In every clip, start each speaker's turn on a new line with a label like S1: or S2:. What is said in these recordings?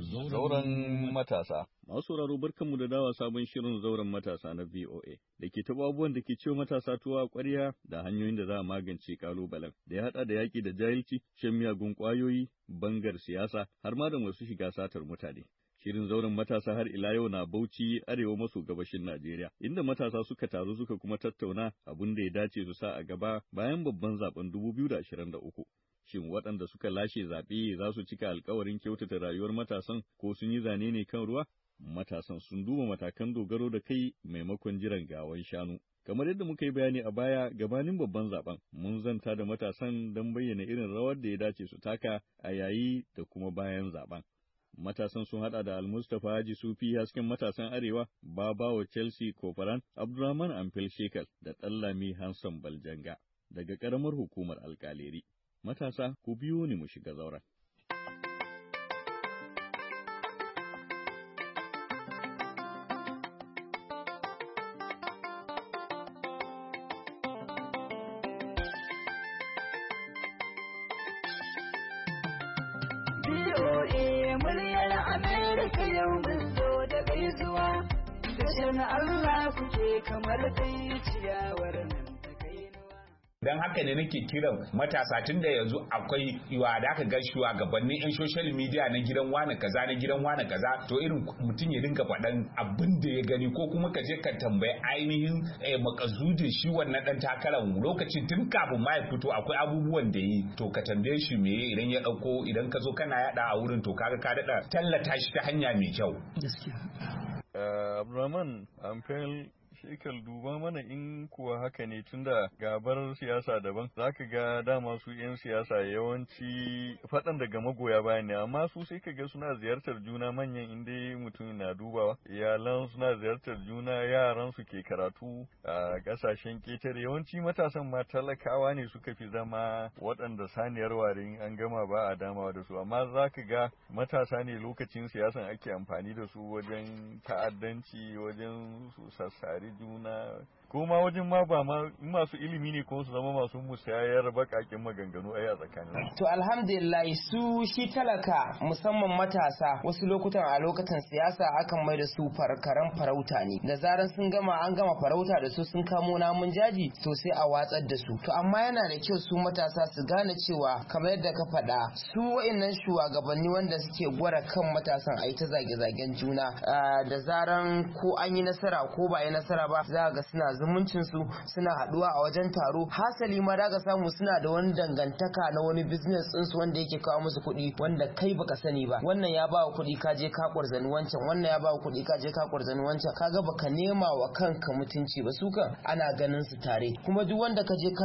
S1: Zauren matasa. Masu sauraro barkanmu da dawa sabon shirin zauren matasa na VOA da ke taɓa abubuwan da ke ciwo matasa tuwa a ƙwarya da hanyoyin da za a magance ƙalubalen da ya haɗa da yaƙi da jahilci, shan miyagun ƙwayoyi, bangar siyasa har ma da masu shiga satar mutane. Shirin zauren matasa har ila yau na Bauchi arewa maso gabashin Najeriya, inda matasa suka taru suka kuma tattauna abin da ya dace su sa a gaba bayan babban zaben 2023. Shin waɗanda suka lashe zaɓe za su cika alkawarin kyautata rayuwar matasan ko sun yi zane ne kan ruwa? Matasan sun duba matakan dogaro da kai maimakon jiran gawan shanu. Kamar yadda muka yi bayani a baya gabanin babban zaben, mun zanta da matasan don bayyana irin rawar da ya dace su taka a yayi da kuma bayan zaben. Matasan sun haɗa da Almustapha Haji Sufi hasken matasan Arewa, Babawa Chelsea Kofaran, Abdurrahman Amfil Shekal da Ɗallami Hanson Baljanga daga ƙaramar hukumar alƙaleri. Matasa, ku biyo ni mu shiga zauren.
S2: BOA muryar Amerika yau mun zo da gaisuwa, da Allah kuke kamar dai ciyawar nan.
S3: Don haka ne nake kiran matasa tun da yanzu akwai yiwa da aka ga shugabannin yan social media na gidan wane kaza na gidan wane kaza, to irin mutum ya dinga faɗan abin da ya gani ko kuma ka je ka tambayi ainihin makasudin shi wannan dan takarar lokacin tun kafin ma ya fito akwai abubuwan da yi, to ka tambaye shi me idan ya dauko, idan ka zo kana yada a wurin to kaga ka dada tallata shi ta hanya mai kyau.
S1: Abdulrahman Amfel Shekal, duba mana in kuwa haka ne, tunda gabar siyasa daban zaka ga dama su 'yan siyasa yawanci faɗan daga magoya bayan ne, amma su sai ka ga suna ziyartar juna manyan inda mutum na dubawa, iyalan suna ziyartar juna, yaran su ke karatu a ƙasashen ƙetare, yawanci matasan ma talakawa ne suka fi zama waɗanda saniyar warin an gama ba a damawa da su, amma zaka ga matasa ne lokacin siyasan ake amfani da su wajen ta'addanci, wajen su sassare juna, ko ma wajen ma ba masu ilimi ne ko su zama masu musayar bakakin maganganu a tsakanin.
S4: To alhamdulillah su shi talaka musamman matasa wasu lokutan a lokacin siyasa akan mai da su farkaran farauta ne, da zaran sun gama an gama farauta da su sun kamo namun jaji to sai a watsar da su. To amma yana da kyau su matasa su gane cewa kamar yadda ka faɗa su wa'annan shugabanni wanda suke gwara kan matasan a yi ta zage-zagen juna, da zaran ko an yi nasara ko ba yi nasara ba za ga suna zumuncin su, suna haduwa a wajen taro, hasali ma daga samu suna da wani dangantaka na wani business din su wanda yake kawo musu kuɗi wanda kai baka sani ba, wannan ya ba kuɗi ka je ka kwarzani wancan, wannan ya ba kuɗi ka je ka kwarzani wancan, kaga baka nema wa kanka mutunci ba, su kan ana ganin su tare, kuma duk wanda ka je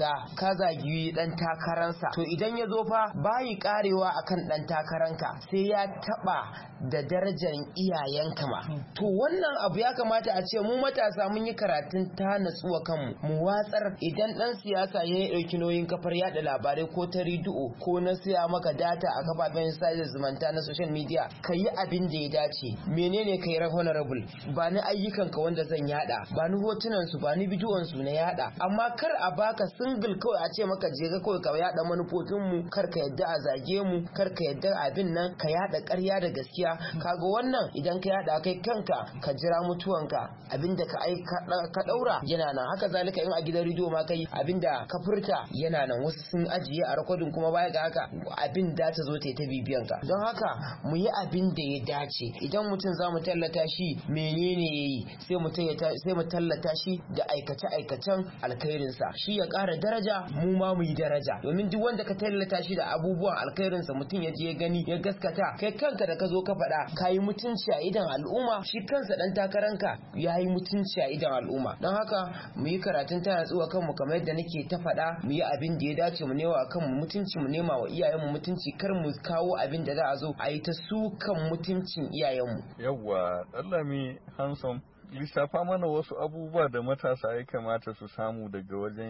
S4: ka zagi dan takaransa to idan ya zo fa bayi karewa akan dan takaranka sai ya taba da darajar iyayenka ma. To wannan abu ya kamata a ce mu matasa mun yi karatun ta natsuwa kanmu mu watsar, idan dan siyasa ya dauki nauyin kafar yada labarai ko ta rediyo ko na siya maka data a kafafen sada zumunta na social media, ka yi abin da ya dace. Menene kai honorable, ba ni ayyukan ka wanda zan yada, ba ni hotunan su, ba ni bidiyon su na yada, amma kar a baka single kawai a ce maka je ka kawai ka yada manufofin mu, kar ka yadda a zage mu, kar ka yadda abin nan ka yada ƙarya da gaskiya. Kaga wannan idan ka yada kai kanka ka jira mutuwanka, abinda ka daura yana nan, haka zalika in a gidan rediyo ma kai abinda ka furta yana nan, wasu sun ajiye a rekodin kuma baya ga haka abin da ta zo ta bibiyan ka. Don haka mu yi abin da ya dace, idan mutum za mu tallata shi menene yayi sai mu tallata shi da aikace-aikacen alkhairinsa, shi ya ƙara daraja mu ma mu yi daraja, domin duk wanda ka tallata shi da abubuwan alkhairinsa mutum ya je ya gani ya gaskata, kai kanka da ka zo ka faɗa ka yi mutunci a idan al'umma, shi kansa dan takaranka ya yi mutunci a idan al'umma. Don haka mu yi karatun ta natsuwa kanmu kamar yadda nake ta faɗa, mu yi abin da ya dace, mu nema kanmu mutunci, mu nema wa iyayenmu mutunci, kar mu kawo abin da za a zo a yi ta sukan mutuncin iyayenmu.
S1: Yawwa, Ɗallami Hanson, lissafa mana wasu abubuwa da matasa ya kamata su samu daga wajen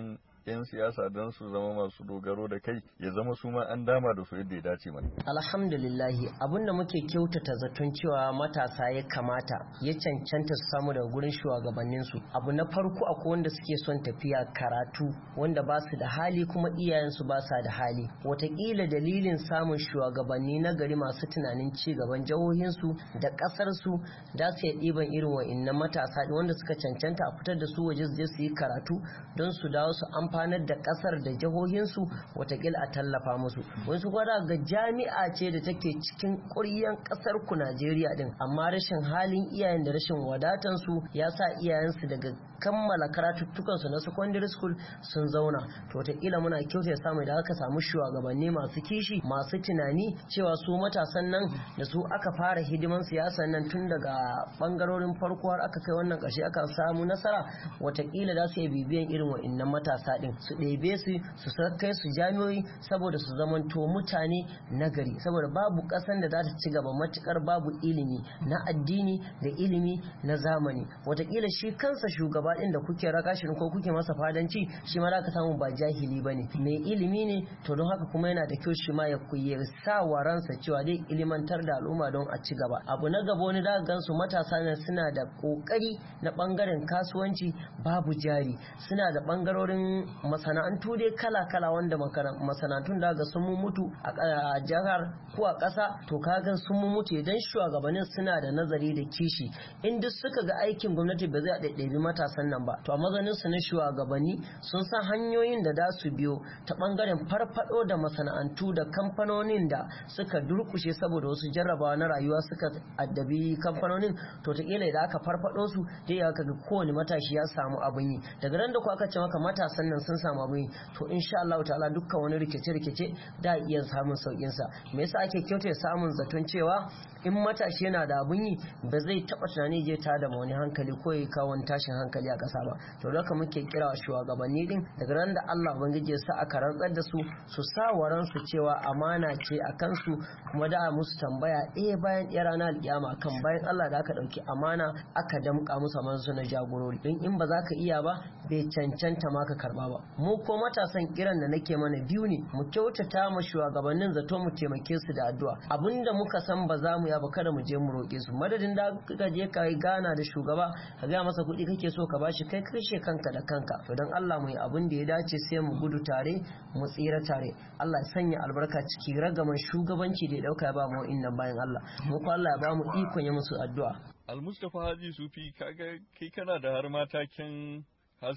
S1: 'yan siyasa don su zama masu dogaro da kai ya zama su ma an dama da su yadda ya dace mana.
S5: Alhamdulillahi abinda muke kyautata zaton cewa matasa ya kamata ya cancanta su samu daga gurin shugabanninsu. Abu na farko akwai wanda suke son tafiya karatu wanda ba su da hali kuma iyayensu ba sa da hali. Wataƙila dalilin samun shugabanni na gari masu tunanin ci gaban jihohinsu da ƙasarsu da su ɗiban irin wa'innan matasa wanda suka cancanta a fitar da su waje su je su yi karatu don su dawo su amfanar da ƙasar da jihohinsu wataƙila a tallafa musu. Wasu gwada ga jami'a ce da take cikin ƙuryan ƙasar ku Najeriya din amma rashin halin iyayen da rashin wadatansu ya sa iyayensu daga kammala karatuttukansu na secondary school sun zauna. To wataƙila muna kyauta samu da aka samu shugabanni masu kishi masu tunani cewa su matasan nan da su aka fara hidiman siyasan nan tun daga bangarorin farko har aka kai wannan ƙarshe aka samu nasara. Wataƙila za su yi bibiyan irin wa'innan matasa din su ɗebe su kai su jami'oi saboda su zamanto mutane nagari, saboda babu ƙasan da za ta ci gaba matukar babu ilimi na addini da ilimi na zamani. Wataƙila shi kansa shugaba din da kuke raka shi ko kuke masa fadanci shi ma ka samu ba jahili bane mai ilimi ne. To don haka kuma yana da kyau shi ma ya sa wa ransa cewa dai ilimantar da al'umma don a ci gaba. Abu na gaba wani da gansu matasa ne suna da kokari na bangaren kasuwanci babu jari, suna da bangarorin masana'antu dai kala-kala wanda masana'antun da ga sun mutu a jihar ko a ƙasa. To kaga sun mutu idan shugabannin suna da nazari da kishi in duk suka ga aikin gwamnati ba zai ɗaiɗaibi matasan nan ba to a mazanin su na shugabanni sun san hanyoyin da za su biyo ta bangaren farfado da masana'antu da kamfanonin da suka durkushe saboda wasu jarrabawa na rayuwa suka addabi kamfanonin. To ta kila idan aka farfado su dai aka ga kowane matashi ya samu abin yi. Daga ran da ku aka ce maka matasan nan sun samu abin yi to insha Allah ta'ala dukkan wani rikice da iya samun saukin sa. Me yasa ake kyauta samun zaton cewa in matashi yana da abin yi ba zai taba tunani je ta da wani hankali ko ya kawo wani tashin hankali a ƙasa ba. To haka muke kira wa shugabanni din daga ran da Allah ubangiji ya sa aka rantsar da su sa waran su cewa amana ce a kansu kuma da musu tambaya bayan ɗaya ranar alƙiyama kan bayan Allah da aka ɗauki amana aka damƙa musu mansu na jagorori. Don in ba za ka iya ba bai cancanta ma ka karɓa ba. Mu ko matasan kiran da nake mana biyu ne mu kyautata ma shugabannin zato mu taimake su da addu'a abinda muka san ba za mu ya ba kada mu je mu roƙe su madadin da ka je ka yi gana da shugaba ka ga masa kuɗi kake so ka bashi kai kashe kanka da kanka. To dan Allah mu yi abin da ya dace sai mu gudu tare mu tsira tare. Allah ya sanya albarka ciki ragaman shugabanci da ya dauka ya ba mu innan bayan Allah mu ko Allah ya ba mu ikon ya musu addu'a.
S1: Al-Mustapha Haji Sufi kaga kai kana da har matakin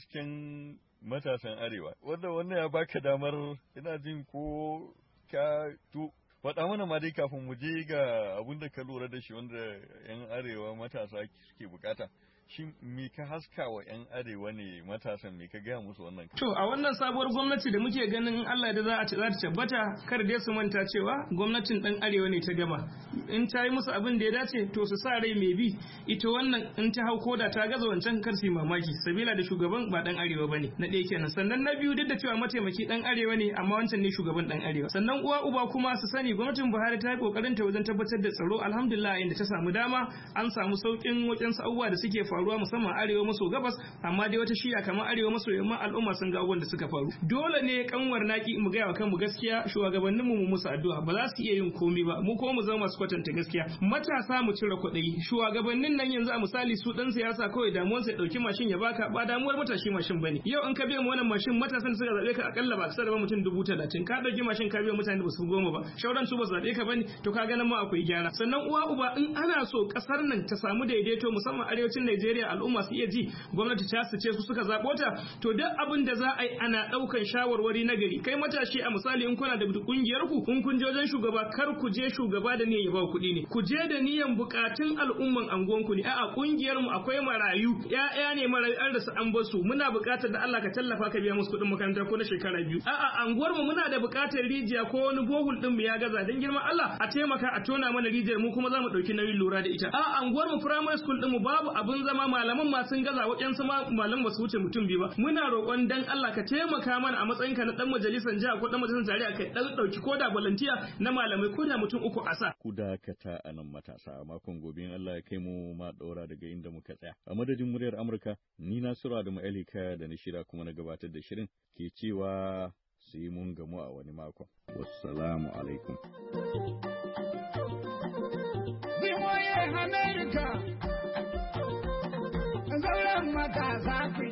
S1: hasken matasan arewa wanda wannan ya baka damar ina jin ko ka to faɗa mana ma dai kafin mu je ga abin da ka lura da shi wanda 'yan arewa matasa suke bukata. Shin me ka haska wa 'yan arewa ne matasan me ka gaya musu wannan?
S6: To a wannan sabuwar gwamnati da muke ganin Allah da za ta tabbata kar dai su manta cewa gwamnatin dan arewa ne ta gama. In ta yi musu abin da ya dace to su sa rai mai bi ita wannan in ta hau koda ta gaza wancan kar su mamaki sabila da shugaban ba dan arewa bane na ɗaya kenan. Sannan na biyu duk da cewa mataimaki dan arewa ne amma wancan ne shugaban dan arewa. Sannan uwa uba kuma su sani gwamnatin Buhari ta yi kokarin ta wajen tabbatar da tsaro alhamdulillah inda ta samu dama an samu saukin wajen abubuwa da suke faruwa musamman arewa maso gabas amma dai wata shiya kamar arewa maso yamma al'umma sun ga abubuwan da suka faru. Dole ne kanwar naki mu gaya wa kanmu gaskiya shugabannin mu musu addu'a ba za su iya yin komai ba mu ko mu zama masu kwatanta gaskiya. Matasa mu cire kuɗi shugabannin nan yanzu a misali su dan siyasa kawai damuwarsa ya dauki mashin ya baka ba damuwar matashi mashin bane. Yau in ka biya mu wannan mashin matasan da suka zabe ka akalla ba su da mutum 30,000 ka dauki mashin ka biya mutane ba su 10 ba shauran su ba su zabe ka bane to ka ganin ma akwai gyara. Sannan uwa uba in ana so kasar nan ta samu daidaito musamman arewacin Najeriya al'umma su iya ji gwamnati ta sace su suka zabo ta to duk abin da za a yi ana daukan shawarwari na gari. Kai matashi a misali in kuna da kungiyar ku in kun je wajen shugaba kar ku je shugaba da niyyar ya ba kuɗi ne ku je da niyyar bukatun al'umman anguwan ku ne a'a kungiyar mu akwai marayu ƴaƴa ne marayu an rasa an basu muna bukatar da Allah ka tallafa ka biya musu kuɗin makaranta ko na shekara 2 a'a anguwar mu muna da bukatar rijiya ko wani bohul din mu ya gaza dan girman Allah a taimaka a tona mana rijiyar mu kuma za mu dauki nauyin lura da ita a'a anguwar mu primary school din mu babu abun zama ma malaman ma sun gaza waɗansu ma malaman ba su wuce mutum biyu ba muna roƙon dan Allah ka taimaka mana a matsayinka na dan majalisar jiha ko dan majalisar tarayya ka dauki koda volunteer na malamai koda mutum uku a sa
S1: ku dakata a nan matasa a makon gobe in Allah ya kai mu ma daura daga inda muka tsaya a madadin muryar Amurka ni Nasiru Adamu Ali Kaya da na shirya kuma na gabatar da shirin ke cewa sai mun gamu a wani makon wassalamu alaikum
S2: America, zauren matasa ku